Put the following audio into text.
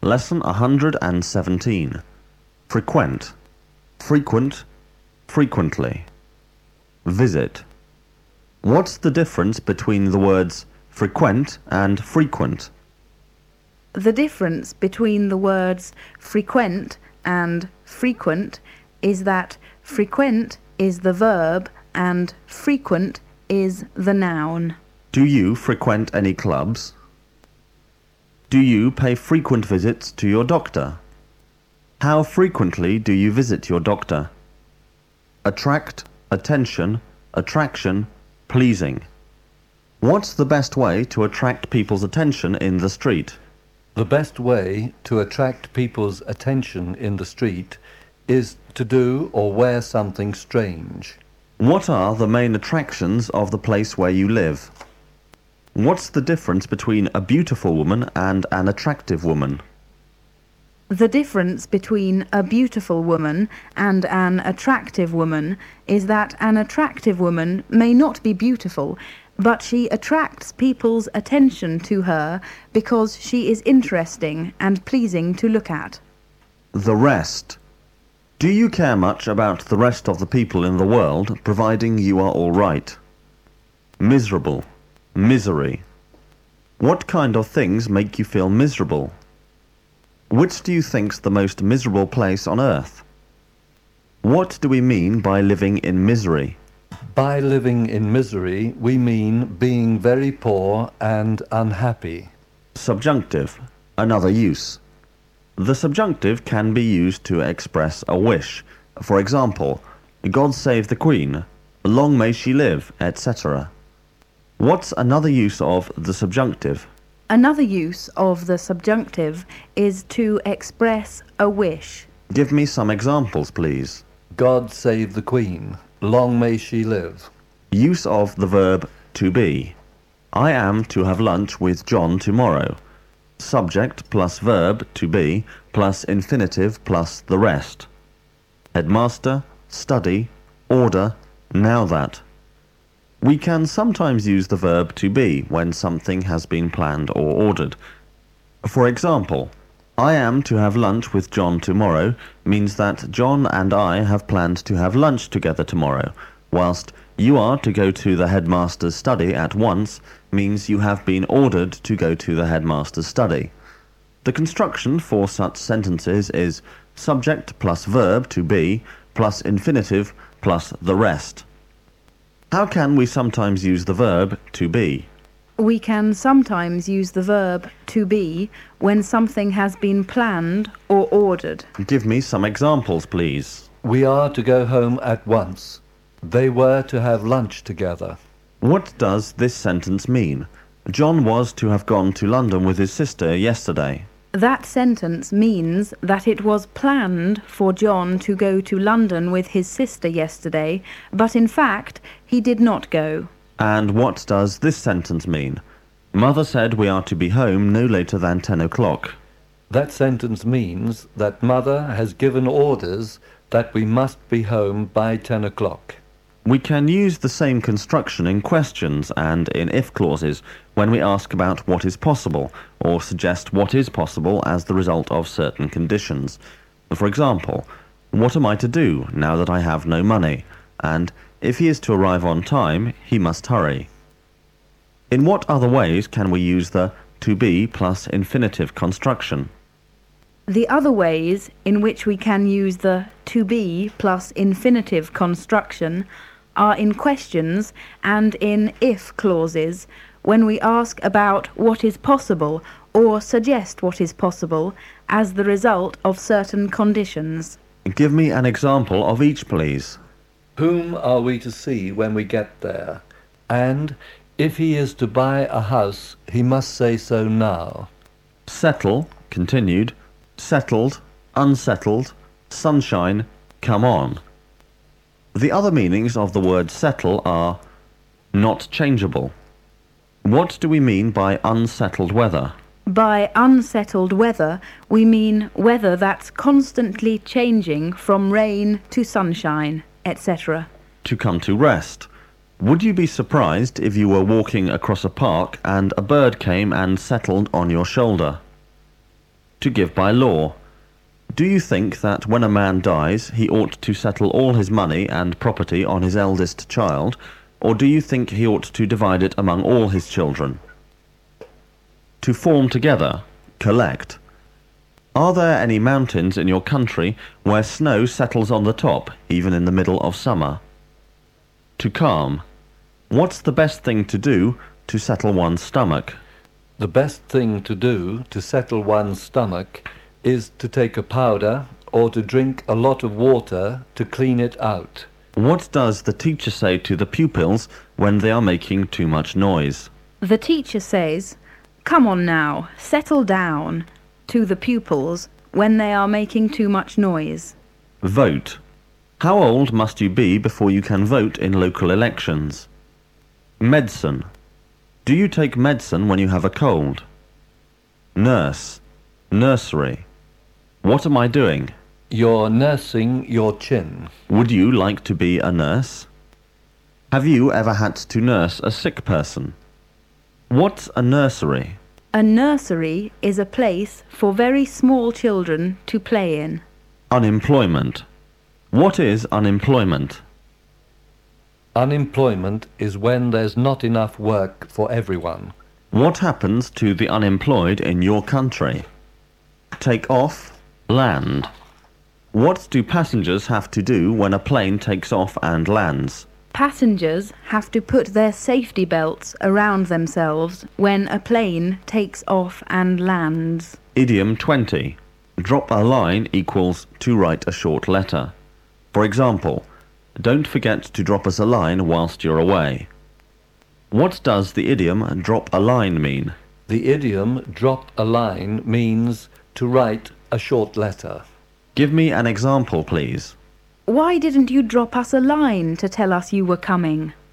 Lesson 117. Frequent, frequent, frequently. Visit. What's the difference between the words frequent and frequent? The difference between the words frequent and frequent is that frequent is the verb and frequent is the noun. Do you frequent any clubs? Do you pay frequent visits to your doctor? How frequently do you visit your doctor? Attract, attention, attraction, pleasing. What's the best way to attract people's attention in the street? The best way to attract people's attention in the street is to do or wear something strange. What are the main attractions of the place where you live? What's the difference between a beautiful woman and an attractive woman? The difference between a beautiful woman and an attractive woman is that an attractive woman may not be beautiful, but she attracts people's attention to her because she is interesting and pleasing to look at. The rest. Do you care much about the rest of the people in the world, providing you are all right? Miserable. Misery. What kind of things make you feel miserable? Which do you think's the most miserable place on earth? What do we mean by living in misery? By living in misery, we mean being very poor and unhappy. Subjunctive. Another use. The subjunctive can be used to express a wish. For example, God save the Queen, long may she live, etc. What's another use of the subjunctive? Another use of the subjunctive is to express a wish. Give me some examples, please. God save the Queen, long may she live. Use of the verb to be. I am to have lunch with John tomorrow. Subject plus verb to be plus infinitive plus the rest. Headmaster, study, order, now that. We can sometimes use the verb to be when something has been planned or ordered. For example, I am to have lunch with John tomorrow means that John and I have planned to have lunch together tomorrow, whilst you are to go to the headmaster's study at once means you have been ordered to go to the headmaster's study. The construction for such sentences is subject plus verb to be plus infinitive plus the rest. How can we sometimes use the verb to be? We can sometimes use the verb to be when something has been planned or ordered. Give me some examples, please. We are to go home at once. They were to have lunch together. What does this sentence mean? John was to have gone to London with his sister yesterday. That sentence means that it was planned for John to go to London with his sister yesterday, but in fact, he did not go. And what does this sentence mean? Mother said we are to be home no later than 10 o'clock. That sentence means that Mother has given orders that we must be home by 10 o'clock. We can use the same construction in questions and in if clauses when we ask about what is possible or suggest what is possible as the result of certain conditions. For example, what am I to do now that I have no money? And if he is to arrive on time, he must hurry. In what other ways can we use the to be plus infinitive construction? The other ways in which we can use the to be plus infinitive construction are in questions and in if clauses when we ask about what is possible or suggest what is possible as the result of certain conditions. Give me an example of each, please. Whom are we to see when we get there? And if he is to buy a house, he must say so now. Settle, continued, settled, unsettled, sunshine, come on. The other meanings of the word settle are not changeable. What do we mean by unsettled weather? By unsettled weather, we mean weather that's constantly changing from rain to sunshine, etc. To come to rest. Would you be surprised if you were walking across a park and a bird came and settled on your shoulder? To give by law. Do you think that when a man dies, he ought to settle all his money and property on his eldest child, or do you think he ought to divide it among all his children? To form together. Collect. Are there any mountains in your country where snow settles on the top, even in the middle of summer? To calm. What's the best thing to do to settle one's stomach? The best thing to do to settle one's stomach is to take a powder or to drink a lot of water to clean it out. What does the teacher say to the pupils when they are making too much noise? The teacher says, "Come on now, settle down," to the pupils when they are making too much noise. Vote. How old must you be before you can vote in local elections? Medicine. Do you take medicine when you have a cold? Nurse. Nursery. What am I doing? You're nursing your chin. Would you like to be a nurse? Have you ever had to nurse a sick person? What's a nursery? A nursery is a place for very small children to play in. Unemployment. What is unemployment? Unemployment is when there's not enough work for everyone. What happens to the unemployed in your country? Take off. Land. What do passengers have to do when a plane takes off and lands? Passengers have to put their safety belts around themselves when a plane takes off and lands. Idiom 20. Drop a line equals to write a short letter. For example, don't forget to drop us a line whilst you're away. What does the idiom drop a line mean? The idiom drop a line means to write a short letter. Give me an example, please. Why didn't you drop us a line to tell us you were coming?